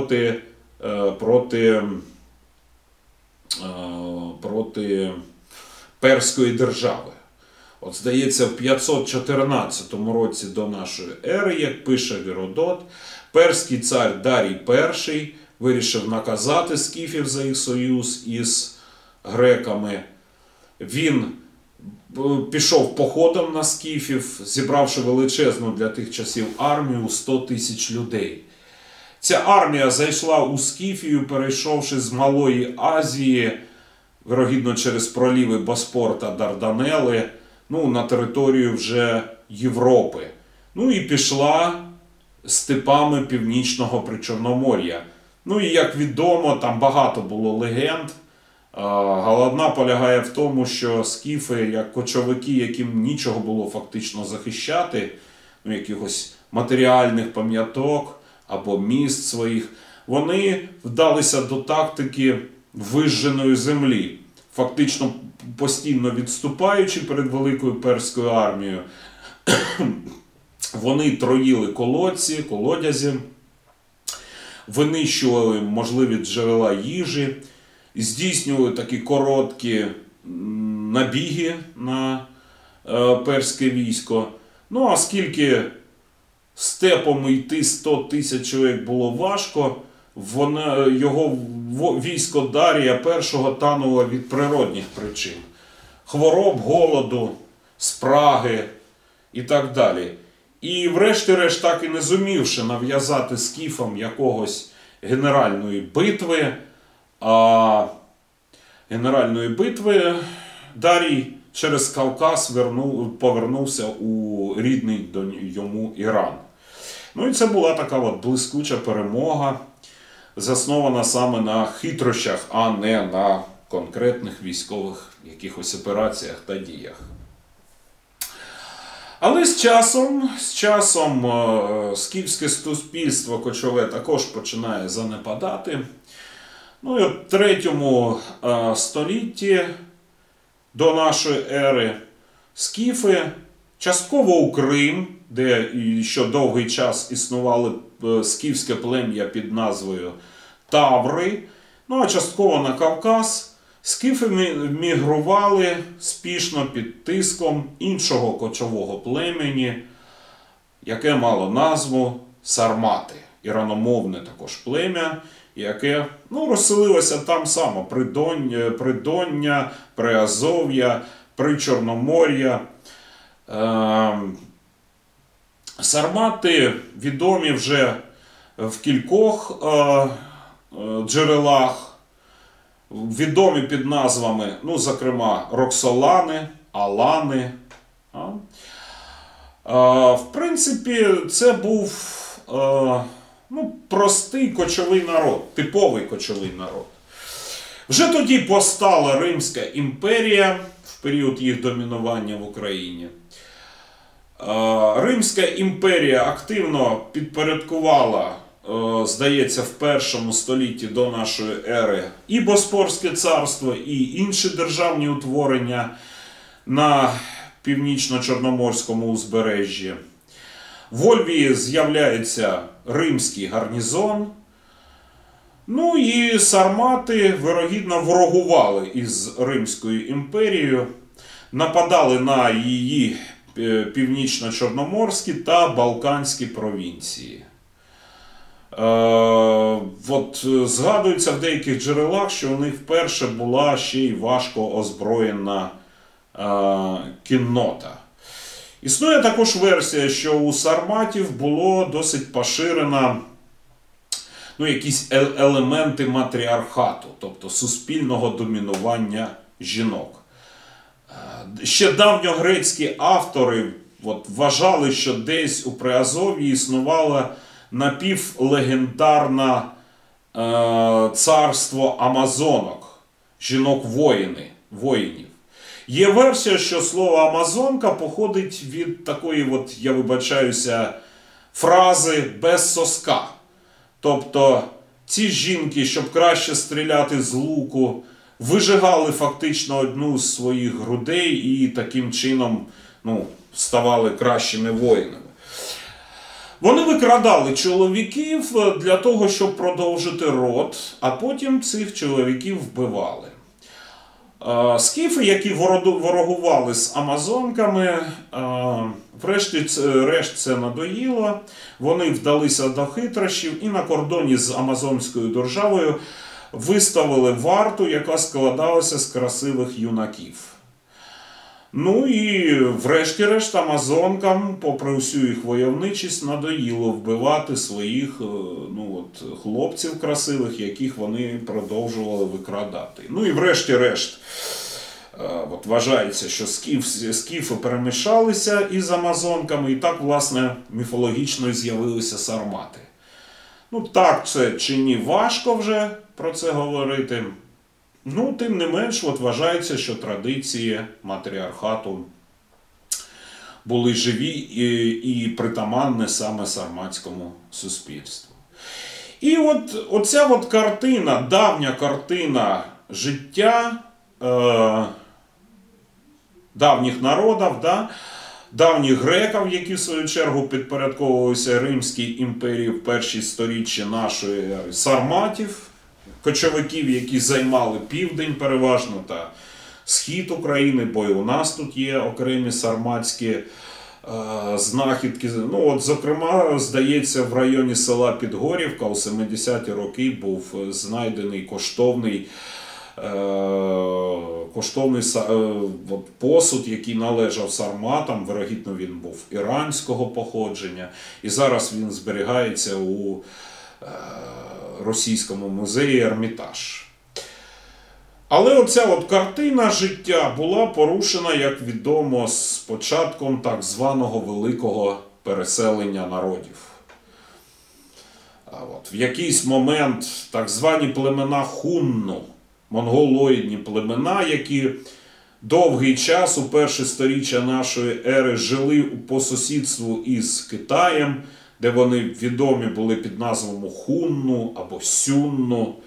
проти Перської держави. Здається, в 514 році до нашої ери, як пише Геродот, перський цар Дарій І вирішив наказати скіфів за їх союз із греками. Він пішов походом на скіфів, зібравши величезну для тих часів армію у 100 тисяч людей. Ця армія зайшла у Скіфію, перейшовши з Малої Азії, вірогідно через проліви Боспор та Дарданели, на територію вже Європи. І пішла степами Північного Причорномор'я. І, як відомо, там багато було легенд. Головна полягає в тому, що скіфи, як кочовики, яким нічого було фактично захищати, якихось матеріальних пам'яток або міст своїх, вони вдалися до тактики вижженої землі, фактично постійно відступаючи перед великою перською армією. Вони троїли колодязі, винищували можливі джерела їжі, здійснювали такі короткі набіги на перське військо. А оскільки степом йти 100 тисяч чоловік було важко, його військо Дарія І тануло від природних причин. Хвороб, голоду, спраги і так далі. І врешті-решт, так і не зумівши нав'язати скіфам якогось генеральної битви, Дарій через Кавказ повернувся у рідний йому Іран. Ну і це була така от блискуча перемога, заснована саме на хитрощах, а не на конкретних військових якихось операціях та діях. Але з часом скіфське суспільство кочове також починає занепадати. Ну і от в 3 столітті до нашої ери скіфи, частково у Крим, де ще довгий час існувало скіфське плем'я під назвою Таври, ну а частково на Кавказ, скіфи мігрували спішно під тиском іншого кочового племені, яке мало назву Сармати, іраномовне також плем'я, яке розселилося там само, Придоння, Приазов'я, Причорномор'я. Сармати відомі вже в кількох джерелах, відомі під назвами, зокрема, Роксолани, Алани. В принципі, це був простий кочовий народ, типовий кочовий народ. Вже тоді постала Римська імперія в період їх домінування в Україні. Римська імперія активно підпорядкувала, здається, в 1 столітті до нашої ери і Боспорське царство, і інші державні утворення на північно-чорноморському узбережжі. В Ольвії з'являється римський гарнізон. Ну і сармати, вирогідно, ворогували із Римською імперією, нападали на її північно-чорноморські та Балканські провінції. Згадується в деяких джерелах, що у них вперше була ще й важко озброєна кіннота. Існує також версія, що у сарматів було досить поширено якісь елементи матріархату, тобто суспільного домінування жінок. Ще давньогрецькі автори вважали, що десь у Приазов'ї існувало напівлегендарне царство амазонок, жінок-воїнів. Є версія, що слово амазонка походить від такої, я вибачаюся, фрази «без соска». Тобто ці жінки, щоб краще стріляти з луку, вижигали фактично одну з своїх грудей і таким чином ставали кращими воїнами. Вони викрадали чоловіків для того, щоб продовжити род, а потім цих чоловіків вбивали. Скіфи, які ворогували з амазонками, врешті-решт це надоїло, вони вдалися до хитрощів і на кордоні з Амазонською державою виставили варту, яка складалася з красивих юнаків. Ну і врешті-решт амазонкам, попри всю їх войовничість, надоїло вбивати своїх хлопців красивих, яких вони продовжували викрадати. Ну і врешті-решт вважається, що скіфи перемішалися із амазонками, і так, власне, міфологічно з'явилися сармати. Так це чи ні, важко вже про це говорити. Тим не менш, вважається, що традиції матріархату були живі і притаманні саме сарматському суспільству. І оця картина, давня картина життя давніх народів, давніх греків, які в свою чергу підпорядковувалися Римській імперії в перші сторіччя нашої ери, сарматів, кочовиків, які займали південь переважно та схід України, бо і у нас тут є окремі сарматські знахідки. Зокрема, здається, в районі села Підгорівка у 70-ті роки був знайдений коштовний посуд, який належав сарматам, вирогідно він був іранського походження, і зараз він зберігається у Російському музеї Ермітаж. Але оця от картина життя була порушена, як відомо, з початком так званого великого переселення народів. В якийсь момент так звані племена Хунну, монголоїдні племена, які довгий час, у перші сторіччя нашої ери, жили по сусідству із Китаєм, де вони відомі були під назвами Хунну або Сюнну.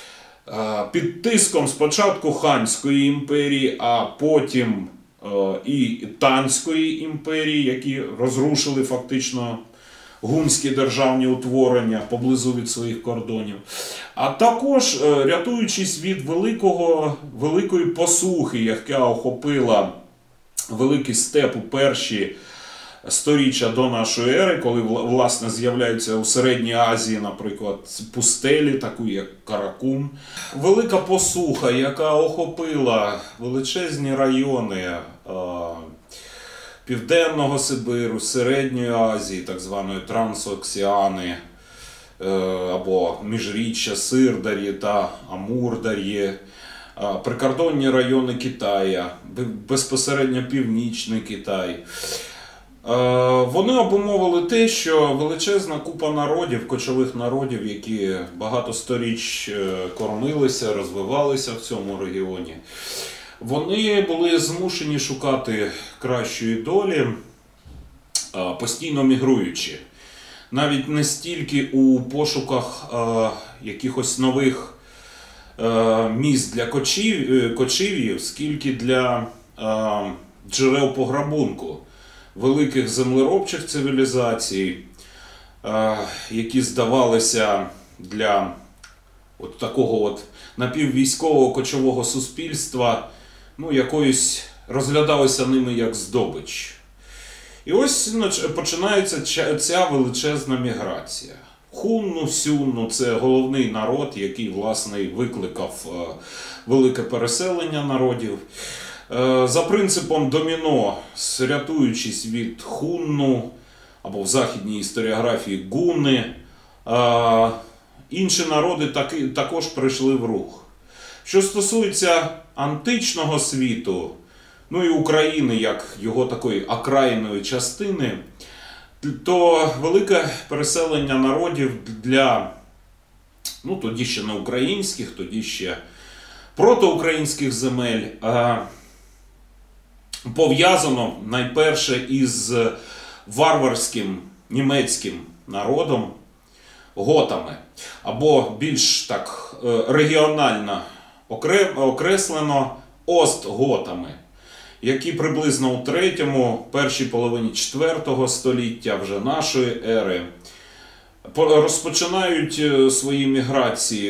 Під тиском спочатку Ханської імперії, а потім і Танської імперії, які розрушили фактично гунські державні утворення поблизу від своїх кордонів. А також рятуючись від великої посухи, яка охопила великий степ у перші сторіччя до нашої ери, коли, власне, з'являються у Середній Азії, наприклад, пустелі, таку як Каракум. Велика посуха, яка охопила величезні райони Південного Сибиру, Середньої Азії, так званої Трансокеани, або міжріччя Сирдар'ї та Амурдар'ї, прикордонні райони Китаю, безпосередньо Північний Китай. Вони обумовили те, що величезна купа народів, кочових народів, які багато сторіч кормилися, розвивалися в цьому регіоні, вони були змушені шукати кращої долі, постійно мігруючи. Навіть не стільки у пошуках якихось нових місць для кочів'їв, скільки для джерел пограбунку великих землеробчих цивілізацій, які здавалися для от такого от напіввійськового кочового суспільства, якоюсь розглядалися ними як здобич. І ось починається ця величезна міграція. Хунну, Сюнну – це головний народ, який, власне, викликав велике переселення народів. За принципом доміно, рятуючись від Хунну, або в західній історіографії Гунни, інші народи також прийшли в рух. Що стосується античного світу, і України, як його такої окраїної частини, то велике переселення народів для, тоді ще не українських, тоді ще протоукраїнських земель, пов'язано найперше із варварським німецьким народом, готами, або більш так регіонально окреслено остготами, які приблизно у першій половині 4 століття вже нашої ери розпочинають свої міграції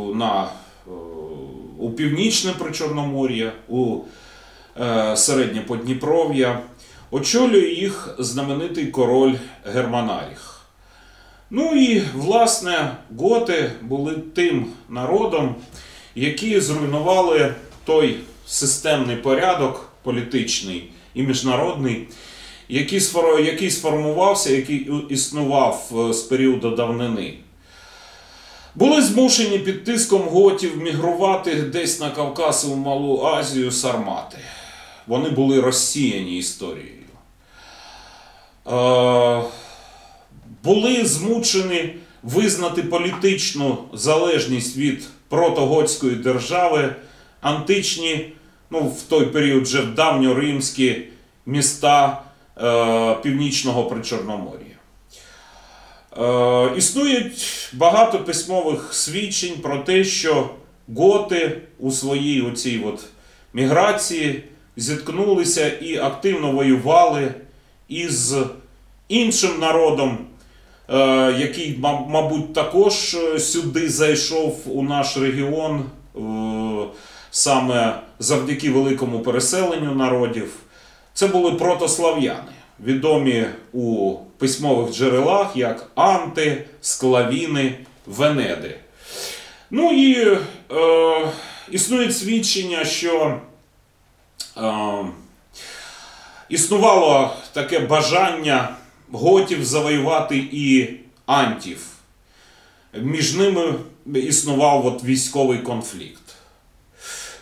у північне Причорномор'я, у Середнє Подніпров'я. Очолює їх знаменитий король Германаріх. І, власне, готи були тим народом, які зруйнували той системний порядок політичний і міжнародний, який сформувався, який існував з періоду давнини. Були змушені під тиском готів мігрувати десь на Кавказ і у Малу Азію сармати. Вони були розсіяні історією. Були змушені визнати політичну залежність від протоготської держави античні, в той період вже давньоримські міста Північного Причорномор'я. Існують багато письмових свідчень про те, що готи у своїй оцій міграції зіткнулися і активно воювали із іншим народом, який, мабуть, також сюди зайшов у наш регіон саме завдяки великому переселенню народів. Це були протослав'яни, відомі у письмових джерелах як анти, склавіни, венеди. Існують свідчення, що існувало таке бажання готів завоювати і антів. Між ними існував військовий конфлікт.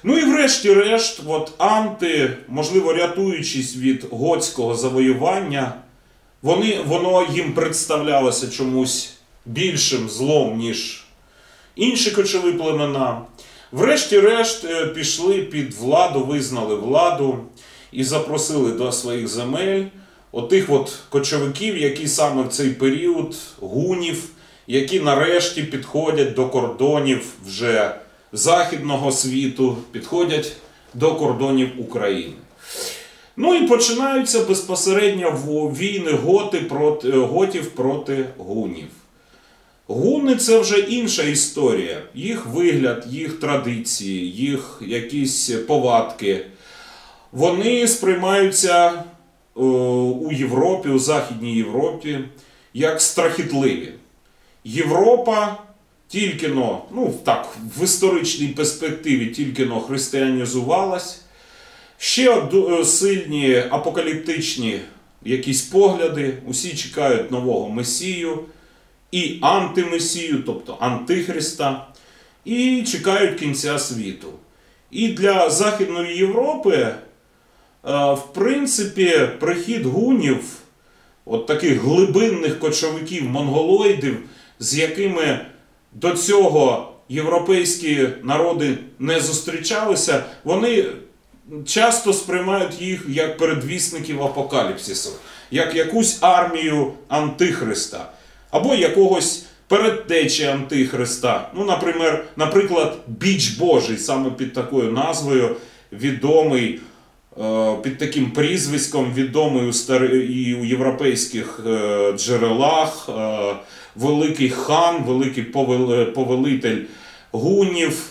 Ну і врешті-решт, можливо, рятуючись від готського завоювання, воно їм представлялося чомусь більшим злом, ніж інші кочові племена. Врешті-решт пішли під владу, визнали владу і запросили до своїх земель отих кочовиків, які саме в цей період, гунів, які нарешті підходять до кордонів вже західного світу, підходять до кордонів України. Ну і починаються безпосередньо війни готів проти гунів. Гуни – це вже інша історія. Їх вигляд, їх традиції, їх якісь повадки, вони сприймаються у Європі, у Західній Європі, як страхітливі. Європа тільки-но, в історичній перспективі тільки-но християнізувалась. Ще сильні апокаліптичні якісь погляди, усі чекають нового Месію і антимесію, тобто антихриста, і чекають кінця світу. І для Західної Європи, в принципі, прихід гунів, таких глибинних кочовиків, монголоїдів, з якими до цього європейські народи не зустрічалися, вони часто сприймають їх як передвісників апокаліпсису, як якусь армію антихриста, або якогось передтечі антихриста. Наприклад, Біч Божий, саме під такою назвою, відомий, під таким прізвиськом, відомий і у європейських джерелах, великий хан, великий повелитель гунів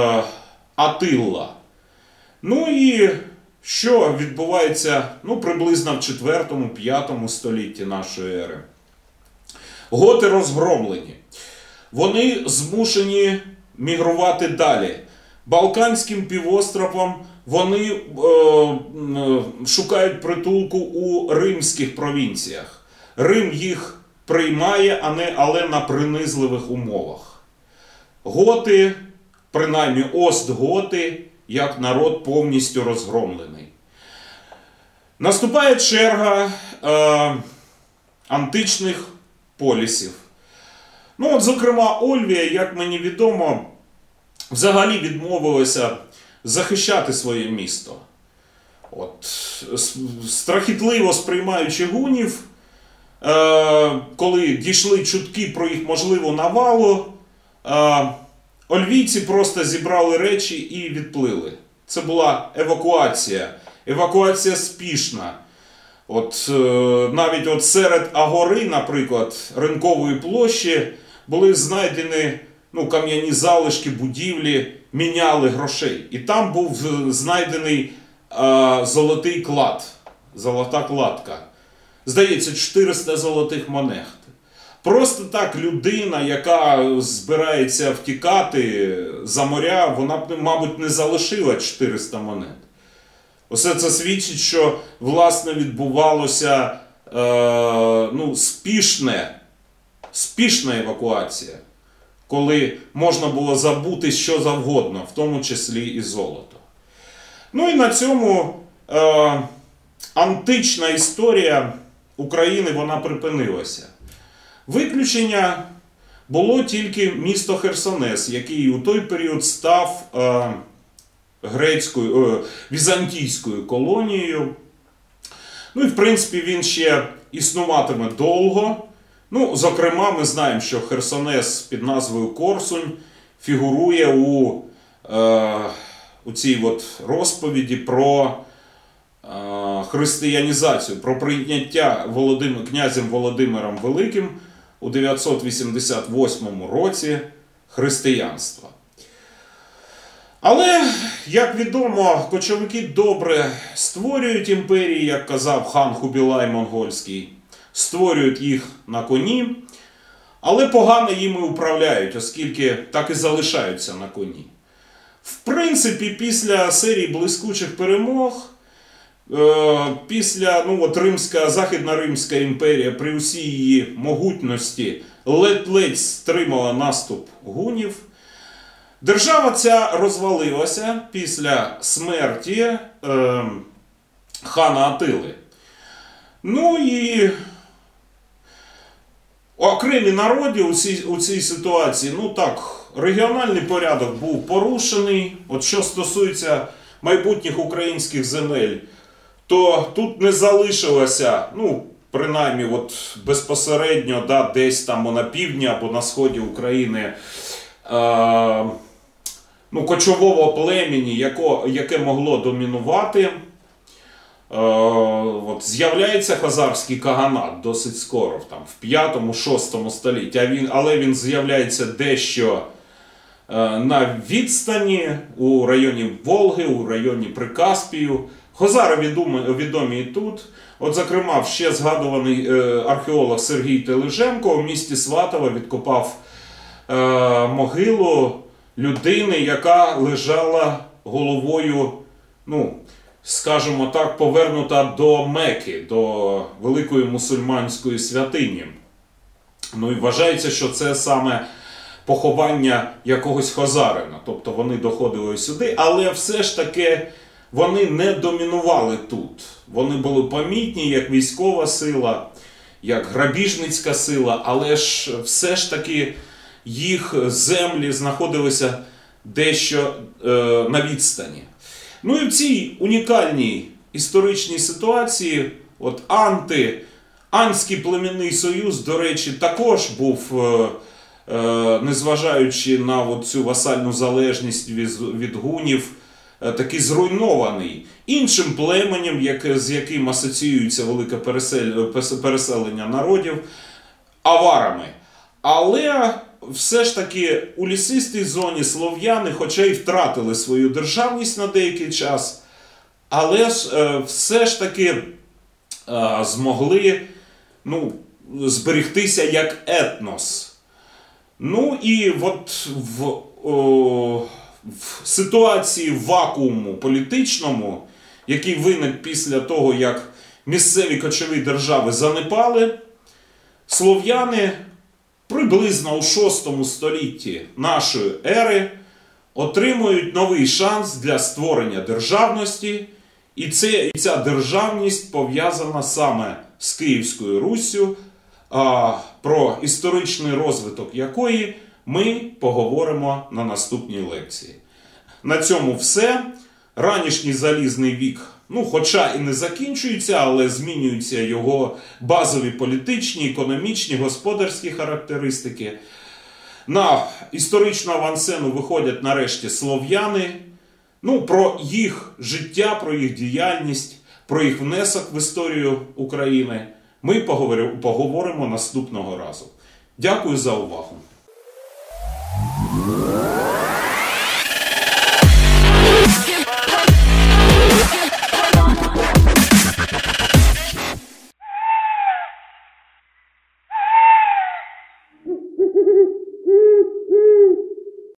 Атилла. Ну і що відбувається приблизно в 4-5 столітті нашої ери? Готи розгромлені. Вони змушені мігрувати далі. Балканським півостровом вони шукають притулку у римських провінціях. Рим їх приймає, але на принизливих умовах. Готи, принаймні остготи, як народ повністю розгромлений. Наступає черга античних полісів. Зокрема, Ольвія, як мені відомо, взагалі відмовилася захищати своє місто. Страхітливо сприймаючи гунів, коли дійшли чутки про їх можливу навалу, ольвійці просто зібрали речі і відплили. Це була евакуація. Евакуація спішна. Навіть серед Агори, наприклад, Ринкової площі, були знайдені кам'яні залишки будівлі, міняли грошей. І там був знайдений золотий клад, золота кладка. Здається, 400 золотих монет. Просто так людина, яка збирається втікати за моря, вона б, мабуть, не залишила 400 монет. Усе це свідчить, що, власне, відбувалося спішна евакуація, коли можна було забути що завгодно, в тому числі і золото. Ну і на цьому антична історія України, вона припинилася. Виключення було тільки місто Херсонес, який у той період став візантійською колонією. Ну і в принципі він ще існуватиме довго. Зокрема, ми знаємо, що Херсонес під назвою Корсунь фігурує у цій розповіді про християнізацію, про прийняття князем Володимиром Великим у 988 році християнства. Але, як відомо, кочовики добре створюють імперії, як казав хан Хубілай Монгольський, створюють їх на коні, але погано їми управляють, оскільки так і залишаються на коні. В принципі, після серії блискучих перемог, після Західна Римська імперія при усій її могутності ледь-ледь стримала наступ гунів. Держава ця розвалилася після смерті хана Атили. Ну і окремі народи у цій ситуації, ну так, регіональний порядок був порушений. От що стосується майбутніх українських земель, то тут не залишилося, ну, принаймні от безпосередньо, да, десь там на півдні або на сході України, ну, кочового племені, яке могло домінувати. От з'являється хазарський каганат досить скоро, там, в 5-6 столітті, але він з'являється дещо на відстані, у районі Волги, у районі Прикаспію. Хазари відомі і тут. От, зокрема, ще згадуваний археолог Сергій Тележенко у місті Сватове відкопав могилу людини, яка лежала головою, ну, скажімо так, повернута до Мекки, до великої мусульманської святині. Ну і вважається, що це саме поховання якогось хазарина. Тобто вони доходили сюди, але все ж таки вони не домінували тут. Вони були помітні як військова сила, як грабіжницька сила, але ж все ж таки їх землі знаходилися дещо на відстані. Ну і в цій унікальній історичній ситуації от Анський племінний союз, до речі, також був, незважаючи на цю васальну залежність від гунів, такий зруйнований іншим племенем, з яким асоціюється велике переселення народів, аварами. Але все ж таки у лісистій зоні слов'яни, хоча й втратили свою державність на деякий час, але все ж таки змогли, ну, зберегтися як етнос. Ну і от в ситуації вакууму політичному, який виник після того, як місцеві кочові держави занепали, слов'яни приблизно у 6 столітті нашої ери отримують новий шанс для створення державності, і ця державність пов'язана саме з Київською Руссю, про історичний розвиток якої ми поговоримо на наступній лекції. На цьому все. Ранішній залізний вік, ну, хоча і не закінчується, але змінюються його базові політичні, економічні, господарські характеристики. На історичну авансцену виходять нарешті слов'яни. Ну, про їх життя, про їх діяльність, про їх внесок в історію України ми поговоримо наступного разу. Дякую за увагу.